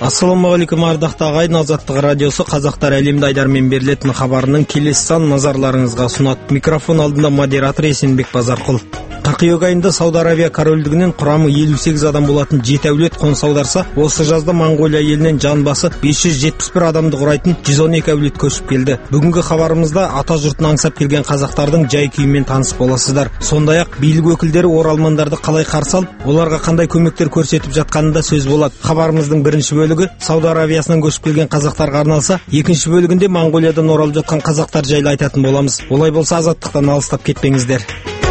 Ассалаумағалейкум ардақты ағайын, Азаттық радиосы қазақтар әлемді айдармен берілетін хабарының келесі сан назарларыңызға ұсынады. Микрофон алдында модератор Есенбек Базарқұл. Қыркүйек айында Сауд Арабия корольдігінен құрамы 58 адам болатын 7 әулет қоныс аударса, осы жазда Моңғолия елінен жан басы 571 адамды құрайтын 112 әулет көшіп келді. Бүгінгі хабарымызда ата жұртын аңсап келген қазақтардың жай-күйімен таныс боласыздар. Сондай-ақ билік өкілдері оралмандарды қалай қарсы алып, оларға қандай көмектер көрсетіп жатқанында сөз болады. Хабарымыздың бірінші бөлігі Сауд Арабиясынан көшіп келген қазақтарға арналса, екінші бөлігінде Моңғолиядан оралып жатқан қазақтар жайлы айтатын боламыз. Олай болса, азаттықтан алыстап кетпеңіздер.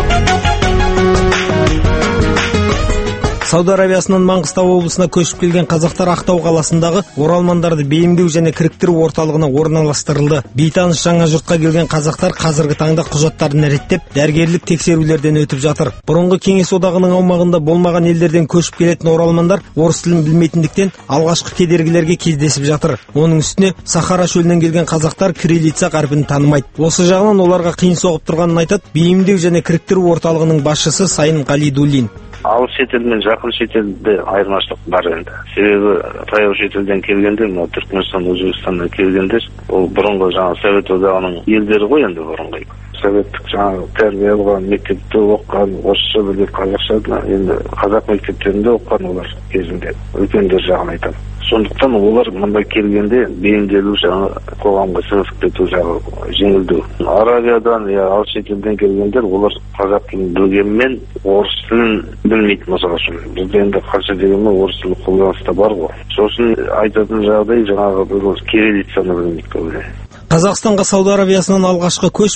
Сауд Арабиясынан Маңғыстау облысына көшіп келген қазақтар Ақтау қаласындағы оралмандарды бейімдеу және кіріктіру орталығына орналастырылды. Бейтаныс жаңа жұртқа келген қазақтар қазіргі таңда құжаттарын реттеп, дәрігерлік тексерулерден өтіп жатыр. Бұрынғы Кеңес одағының аумағында болмаған елдерден көшіп келетін оралмандар орыс тілін білмейтіндіктен алғашқы кедергілерге кездесіп жатыр. Оның үстіне Сахара шөлінен келген қазақтар кириллица қарпін танымайды. Осы жағынан оларға қиын соғып тұрғанын айтады бейімдеу және кіріктіру орталығының басшысы Сайын Қалидуллин. Алыс шетел мен жақын шетелде айырмашылық бар енді. Себебі таяу шетелден келгендер, мына Түркменстан, Өзбекстаннан келгендер, ол бұрынғы жаңа Совет одағының елдері ғой енді бұрынғы. Советтік жаңа тәрбие алған, мектепте оқыған, орысша біліп, қазақша енді қазақ мектептерінде оқыған олар кезінде. Үлкендер жағын айтамын. Сондықтан олар мында келгенде бейімделу жаңа қоғамға сіңісіп кету жағы жеңілдеу. Арабиядан я алыс шетелден келгендер олар қазақ тілін білгенмен орыс тілін білмейді мысалы үшін. Бізде енді қанша дегенмен орыс тілі қолданыста бар ғой. Сосын айтатын жағдай жаңағы кириллицаны білмейді көбіне. Қазақстанға Сауд Арабиясынан алғашқы көш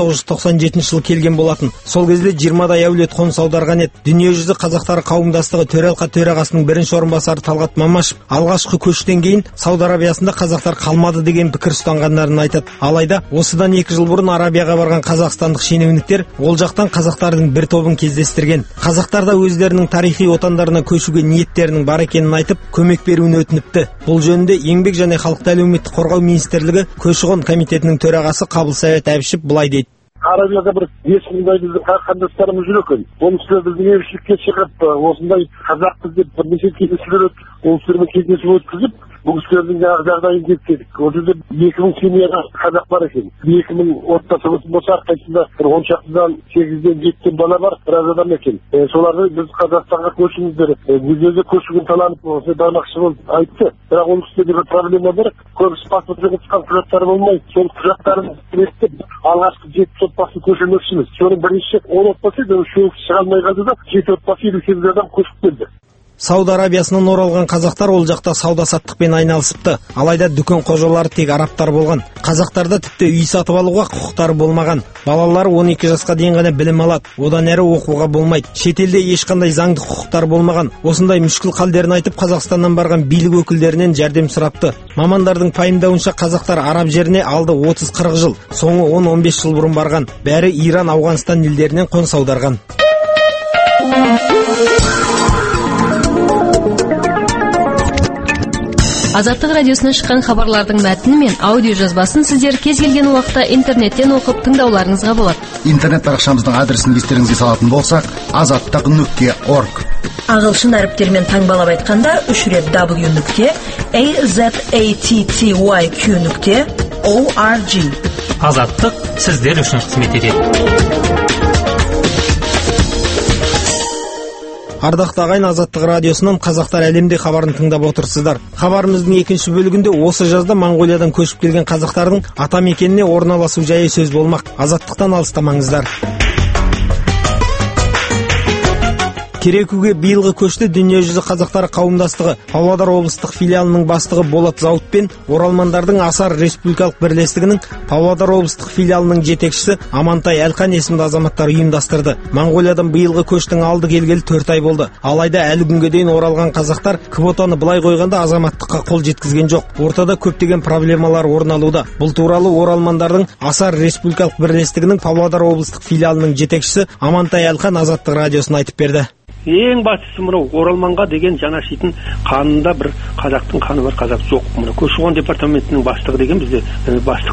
1997 жылы келген болатын. Сол кезде 20-дай әулет қоныс аударған еді. Дүниежүзі қазақтары қауымдастығы төралқа төрағасының бірінші орынбасары Талғат Мамашев алғашқы көштен кейін Сауд Арабиясында қазақтар қалмады деген пікір ұстанғандарын айтады. Алайда осыдан 2 жыл бұрын Арабияға барған қазақстандық шенеуніктер ол жақтан қазақтардың бір тобын кездестірген. Қазақтар да өздерінің тарихи отандарына көшуге ниеттерінің бар екенін айтып, көмек беруін өтініпті. Бұл жөнінде Еңбек және халықты әлеуметтік қорғау министрлігі көші-қон комитетінің төрағасы Қабылсайет Әбішев былай дейді. Арабияда бір 5 мыңдай біздің қандастарымыз жүр екен. Оның үстіне біздің елшілікке шығып, осындай қазақпыз деп бірнеше кездесулер өткізіп, ол кісілермен кездесу өткізіп, бұл кісілердің жағдайын зерттедік. Ол жерде 2000 семьяға қазақ бар екен. 2000 отбасы болса, қайсында бір 10 шақтыдан 8-ден 7-ден бала бар, біраз адам екен. Соларды біз Қазақстанға көшіңіздер, өзі көшуін таланып, осы бармақшы болып айтты. Бірақ оның үстінде бір проблема бар. Көбісі паспорт жоғалтқан құжаттары болмай, сол құжаттарын реттеп, алғашқы 7 отбасын көшірмекшіміз. Соның бірінші 10 отбасы шыға алмай қалды да 7 отбасы 58 адам көшіп келді. Сауд Арабиясынан оралған қазақтар ол жақта сауда-саттықпен айналысыпты. Алайда дүкен қожалары тек арабтар болған. Қазақтарда тіпті үй сатып алуға құқықтары болмаған. Балалары 12 жасқа дейін ғана білім алады. Одан әрі оқуға болмайды. Шетелде ешқандай заңды құқықтар болмаған. Осындай мүшкіл халдерін айтып, Қазақстаннан барған билік өкілдерінен жәрдем сұрапты. Мамандардың пайымдауынша қазақтар араб жеріне алды 30-40 жыл, соңы 10-15 жыл бұрын барған. Бәрі Иран, Ауғанстан елдерінен қоныс аударған. Азаттық радиосынан шыққан хабарлардың мәтіні мен аудио жазбасын сіздер кез келген уақытта интернеттен оқып тыңдауларыңызға болады. Интернет парақшамыздың адресін естеріңізге салатын болсақ, azattak.org. Ағылшын әріптермен таңбалап айтқанда 3 рет w.azattyq.org. Азаттық сіздер үшін қызмет етеді. Ардақты ағайын, Азаттық радиосынан қазақтар әлемде хабарын тыңдап отырсыздар. Хабарымыздың екінші бөлігінде осы жазда Моңғолиядан көшіп келген қазақтардың ата мекеніне орналасу жайы сөз болмақ. Азаттықтан алыстамаңыздар. Керекуге биылғы көшті дүниежүзі қазақтары қауымдастығы Павлодар облыстық филиалының бастығы Болат Зауыт пен оралмандардың Асар республикалық бірлестігінің Павлодар облыстық филиалының жетекшісі Амантай Әлқан есімді азаматтар ұйымдастырды. Моңғолиядан биылғы көштің алды келгелі 4 ай болды. Алайда әлі күнге дейін оралған қазақтар квотаны былай қойғанда азаматтыққа қол жеткізген жоқ. Ортада көптеген проблемалар орын алуда. Бұл туралы оралмандардың Асар республикалық бірлестігінің Павлодар облыстық филиалының жетекшісі Амантай Әлқан Азаттық радиосына айтып берді. Ең бастысы мынау оралманға деген жанашитын қанында бір қазақтың қаны бар, қазақ жоқ. Мына көші-қон департаментінің бастығы деген бізде бастық бар.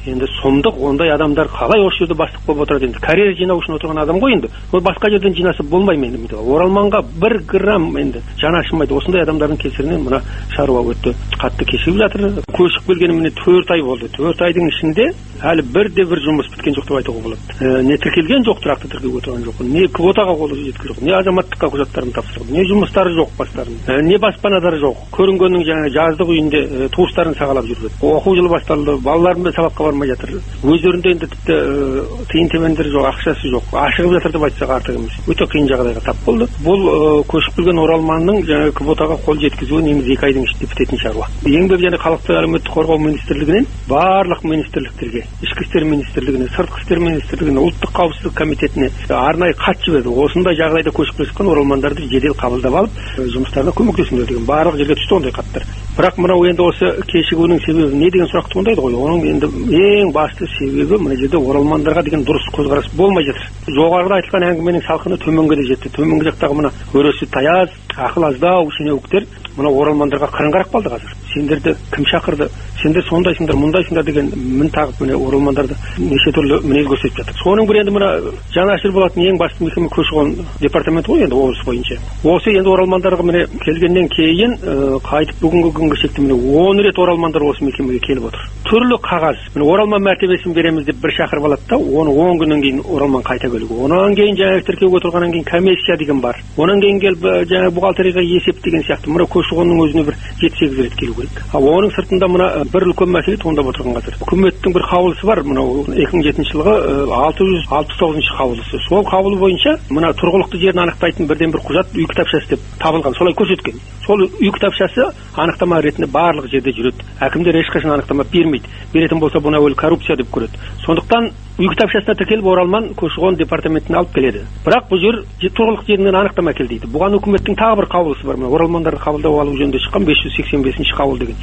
енді сұмдық, ондай адамдар қалай осы жерде бастық болып отырады? Енді карьера жинау үшін отырған адам ғой енді. Ол басқа жерден жинаса болмайды енді. Оралманға 1 грамм енді жаны ашымайды. Осындай адамдардың кесірінен мына шаруа өтті қатты кешігіп жатыр. Көшіп келгеніме 4 ай болды. 4 айдың ішінде әлі бір жұмыс біткен жоқ деп айтуға болады. Не тіркелген жоқ, тұрақты тіркеуге отырған жоқ. Не квотаға қолы жеткен жоқ. Не азаматтыққа құжаттарын тапсырды. Не жұмыстары жоқ бастарында. Не баспанадары жоқ. Көрінгеннің жаңа жаздық үйінде туыстарын сағалап жүрді. Оқу жылы басталды. Балаларым сабаққа бармай жатыр. Өздерінде енді тіпті тиын темендері жоқ, ақшасы жоқ. Ашығып жатыр деп айтсақ артық емес. Өте қиын жағдайға тап болды. Бұл көшіп келген оралманның жаңа квотаға қол жеткізуі неміз 2 айдың ішінде бітетін шаруа. Еңбек және халықты әлеуметтік қорғау министрлігінен барлық министрліктерге, ішкі істер министрлігіне, сыртқы істер министрлігіне, ұлттық қауіпсіздік комитетіне арнайы хат жіберді. Осындай жағдайда көшіп келе жатқан оралмандарды жедел қабылдап алып, жұмыстарына көмектесіңдер деген барлық жерге түсті ондай хаттар. Бірақ мынау енді осы кешігуінің себебі не деген сұрақ туындайды ғой. Оның енді ең басты себебі мына жерде оралмандарға деген дұрыс көзқарас болмай жатыр. Жоғарыда айтылған әңгіменің салқыны төменге де жетті. Төменгі жақтағы мына өресі таяз, ақыл аздау шенеуіктер мына оралмандарға қырын қарап қалды қазір. Сендерді кім шақырды? Сендер сондайсыңдар, мұндайсыңдар деген мін тағып міне оралмандарды неше түрлі мінез көрсетіп жатыр. Соның бір енді мына жанашыр болатын ең басты мекеме көші-қон департаменті ғой енді облыс бойынша. Осы енді оралмандарға міне келгеннен кейін қайтып бүгінгі күнге шекті міне 10 рет оралмандар осы мекемеге келіп отыр. Түрлі қағаз. Міне оралман мәртебесін береміз деп бір шақырып алады да, оны 10 күннен кейін оралман қайта келуге. Онан кейін жаңағы тіркеуге отырғаннан кейін комиссия деген бар. Онан кейін келіп жаңағы бухгалтерияға есеп деген сияқты мына көші-қонның өзіне бір 7-8 рет келу керек. Оның сыртында мына бір үлкен мәселе туындап отырған қазір. Үкіметтің бір қаулысы бар, мынау 2007 жылғы 669 қаулысы. Сол қаулы бойынша мына тұрғылықты жерін анықтайтын бірден бір құжат үй кітапшасы деп табылған. Солай көрсеткен. Сол үй кітапшасы анықтама ретінде барлық жерде жүреді. Әкімдер ешқашан анықтама бермейді. Беретін болса бұны әуелі коррупция деп көреді. Сондықтан үй кітапшасына тіркеліп оралман көші-қон департаментіне алып келеді. Бірақ бұл жер тұрғылықты жерінен анықтама әкел дейді. Бұған үкіметтің тағы бір қаулысы бар. Оралмандарды қабылдау алу жөнінде шыққан 585 қаулы деген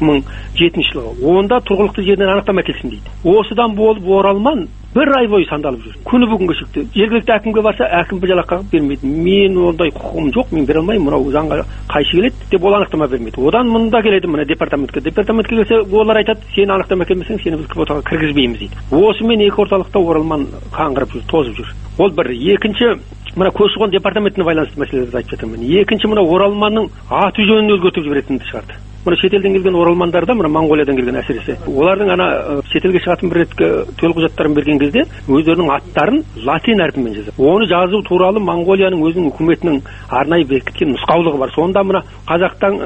2007 жылғы. Онда тұрғылықты жерінен анықтама әкелсін дейді. Осыдан болып оралман 1 ай бойы сандалып жүр. Күні бүгінгі шықты. Жергілікті әкімге барса, әкім бір жалаққа бермейді. Мен ондай құқығым жоқ, мен бере алмаймын, мынау заңға қайшы келеді деп ол анықтама бермейді. Одан мұнда келеді мына департаментке. Департаментке келсе, олар айтады, сен анықтама әкелмесең, сені біз квотаға кіргізбейміз дейді. Осымен екі орталықта оралман қаңғырып жүр, тозып жүр. Ол бір. Екінші, мына көші-қон департаментіне байланысты мәселелерді айтып жатырмын. Екінші, мына оралманның аты жөнін өзгертіп жіберетінді шығарды. Мына шетелден келген оралмандарда, мына Монғолиядан келген әсіресе, олардың ана шетелге шығатын бір ретке төлқұжаттарын берген кезде өздерінің аттарын латин әрпімен жазады. Оны жазу туралы Монғолияның өзінің үкіметінің арнайы бекіткен нұсқаулығы бар. Сонда мына қазақтан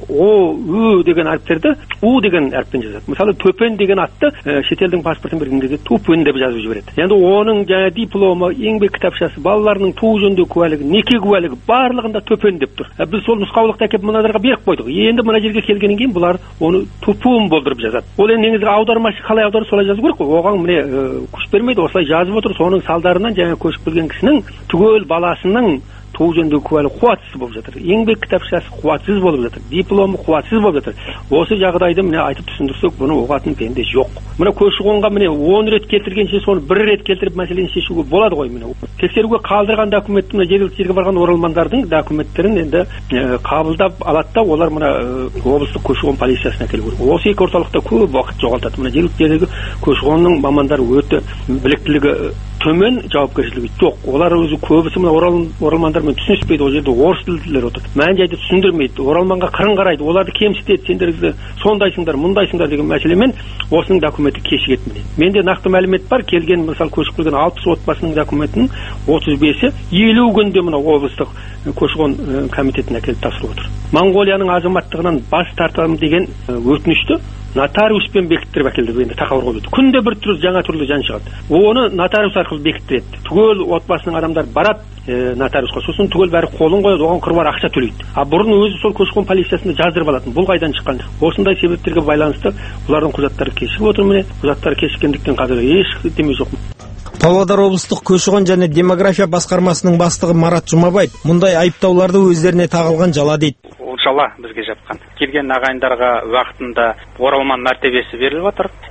о, ү деген әріптерді у деген әріппен жазады. Мысалы Төпен деген атты шетелдің паспортын берген кезде Тупен деп жазып жібереді. Енді оның жаңа дипломы, еңбек кітапшасы, балаларының туу жөніндегі куәлігі, неке куәлігі барлығында Төпен деп тұр. Біз сол нұсқаулықты әкеліп мыналарға беріп қойдық. Енді мына жерге келгеннен кейін бұлар оны тупун болдырып жазады. Ол енді негізгі аудармашы қалай аударып солай жазу керек қой. Оған міне күш бермейді, осылай жазып отыр. Соның салдарынан жаңа көшіп келген кісінің түгел баласының туу жөніндегі куәлігі қуатсыз болып жатыр. Еңбек кітапшасы қуатсыз болып жатыр. Дипломы қуатсыз болып жатыр. Осы жағдайды міне айтып түсіндірсек, бұны оғатын пенде жоқ. Міне көші-қонға міне 10 рет келтіргенше соны 1 рет келтіріп мәселені шешуге болады ғой міне. Тексеруге қалдырған документті мына жергілікті жерге барған оралмандардың документтерін енді қабылдап алады да олар мына облыстық көші-қон полициясына келу керек. Осы екі орталықта көп уақыт жоғалтады. Мына жергілікті жердегі көші-қонның мамандары өте біліктілігі төмен, жауапкершілігі жоқ. Олар өзі көбісі мына оралмандармен түсініспейді. Ол жерде орыс тілділер отыр. Мән-жайды түсіндірмейді. Оралманға қырын қарайды. Оларды кемсітеді. Сендер сондайсыңдар, мұндайсыңдар деген мәселемен осының документі кешігеді міне. Менде нақты мәлімет бар. Келген мысалы көшіп келген 60 отбасының документінің 35-і 50 күнде мына облыстық көші-қон комитетіне әкеліп тапсырып отыр. Монғолияның азаматтығынан бас тартамын деген өтінішті нотариуспен бекіттіріп әкелді енді тақауыр қойды. Күнде бір жаңа түрлі жан шығады. Оны нотариус арқылы бекіттіреді. Түгел отбасының адамдар барады нотариусқа. Сосын түгел бәрі қолын қояды, оған қыруар ақша төлейді. Бұрын өзі сол көші-қон полициясында жаздырып алатын. Бұл қайдан шыққан? Осындай себептерге байланысты бұлардың құжаттары кешігіп отыр міне. Құжаттары кешіккендіктен қазір еш деме жоқ. Павлодар облыстық көші-қон және демография басқармасының бастығы Марат Жұмабаев мұндай айыптауларды өздеріне тағылған жала дейді. Жала бізге жапқан. Келген ағайындарға уақытында оралман мәртебесі беріліп жатыр.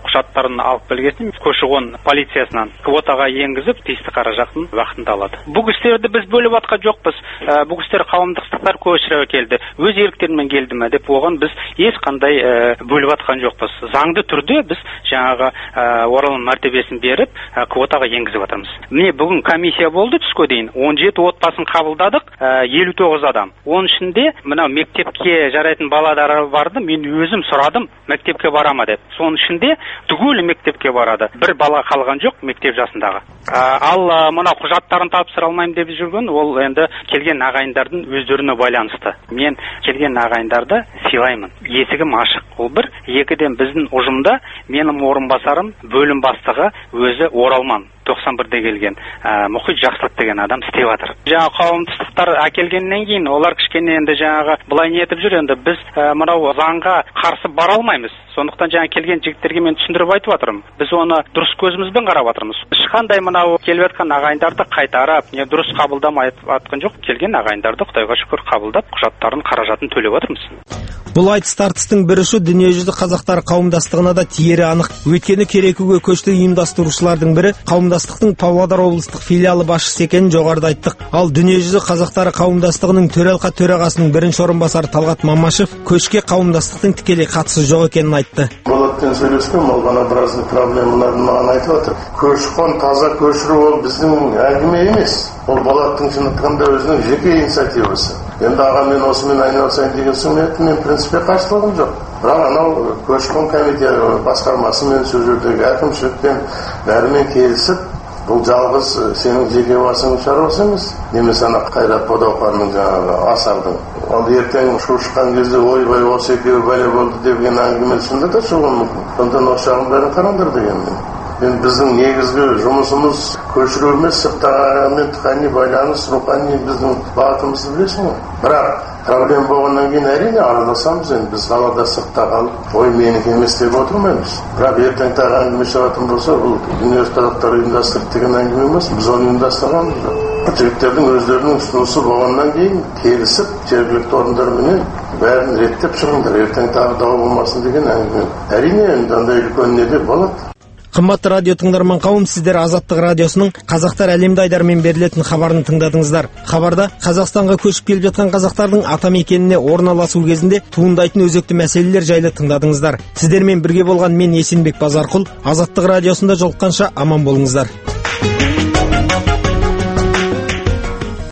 құжаттарын алып келгесін көші-қон полициясынан квотаға енгізіп тиісті қаражатын уақытында алады. Бұл кісілерді біз бөліп атқан жоқпыз. Бұл кісілер қауымдастықтар көшіріп келді, өз еріктерімен келді ме деп оған біз ешқандай бөліп атқан жоқпыз. Заңды түрде біз жаңағы оралман мәртебесін беріп квотаға енгізіп жатырмыз. Міне бүгін комиссия болды түске дейін 17 отбасын қабылдадық, 59 адам. Оның ішінде мына мектепке жарайтын балалар барды, мен өзім сұрадым, мектепке барама деп. Соның ішінде түгелі мектепке барады. Бір бала қалған жоқ мектеп жасындағы. Ал мына құжаттарын тапсыра алмаймын деп жүрген, ол енді келген ағайындардың өздеріне байланысты. Мен келген ағайындарды сыйлаймын. Есігім ашық. Ол бір, екіден біздің ұжымда менің орынбасарым, бөлім бастығы өзі Оралман 91-де келген Мұхит Жақсылық деген адам істеп жатыр. Жаңа қауымдастықтар әкелгеннен кейін олар кішкене енді жаңағы былай не етіп жүр, енді біз мынау заңға қарсы бара алмаймыз. Сондықтан жаңа келген жігіттерге мен түсіндіріп айтып жатырмын. Біз оны дұрыс көзімізбен қарап жатырмыз. Ешқандай мынау келіп жатқан ағайындарды қайтарып, не дұрыс қабылдамай атқан жоқ. Келген ағайындарды Құдайға шүкір қабылдап, құжаттарын қаражатын төлеп жатырмыз. Бұл айтыс тартыстың бір ұшы дүниежүзі қазақтар қауымдастығына да тиері анық. Өйткені керекуге көшті ұйымдастырушылардың бірі қауымдастықтың Павлодар облыстық филиалы басшысы екенін жоғарыда айттық. Ал дүниежүзі қазақтары қауымдастығының төралқа төрағасының бірінші орынбасары Талғат Мамашев көшке қауымдастықтың тікелей қатысы жоқ екенін айтты. Болатпен сөйлескем, ол ғана біраз проблемаларын маған айтып отыр. Көші-қон таза көшіру ол біздің әңгіме емес. Ол Болаттың шын айтқанда өзінің жеке инициативасы. Енді аға мен осымен айналысайын деген соң мен принципе қарсылығым жоқ. Бірақ анау көші-қон комитеті басқармасымен сол жердегі әкімшілікпен бәрімен келісіп, бұл жалғыз сенің жеке басыңның шаруасы емес. Немесе ана Қайрат Бодауқанның жаңағы Асардың. Ал ертең шу шыққан кезде ойбай осы екеуі бәле болды деген әңгімесінде де шығуы мүмкін. Сондықтан осы жағын бәрін қараңдар деген мен. Біздің негізгі жұмысымыз көшіру емес, сырттағымен тікелей байланыс, рухани біздің бағытымызды білесің ғой. Бірақ проблема болғаннан кейін әрине араласамыз, енді біз қалада сыртта қалып, ой менікі емес деп отырмаймыз. Бірақ ертең тағы әңгіме шығатын болса, бұл дүниежүзі қазақтар ұйымдастырды деген әңгіме емес, біз оны ұйымдастырғанбыз жоқ. Жігіттердің өздерінің ұсынысы болғаннан кейін келісіп, жергілікті орындармен бәрін реттеп шығыңдар, ертең тағы дау болмасын деген әңгіме. Әрине енді андай үлкен неде болады. Қымбатты радио тыңдарман қауым, сіздер Азаттық радиосының Қазақтар әлемді айдарымен берілетін хабарын тыңдадыңыздар. Хабарда Қазақстанға көшіп келіп жатқан қазақтардың атамекеніне орналасу кезінде туындайтын өзекті мәселелер жайлы тыңдадыңыздар. Сіздермен бірге болған мен Есенбек Базарқұл. Азаттық радиосында жолыққанша аман болыңыздар.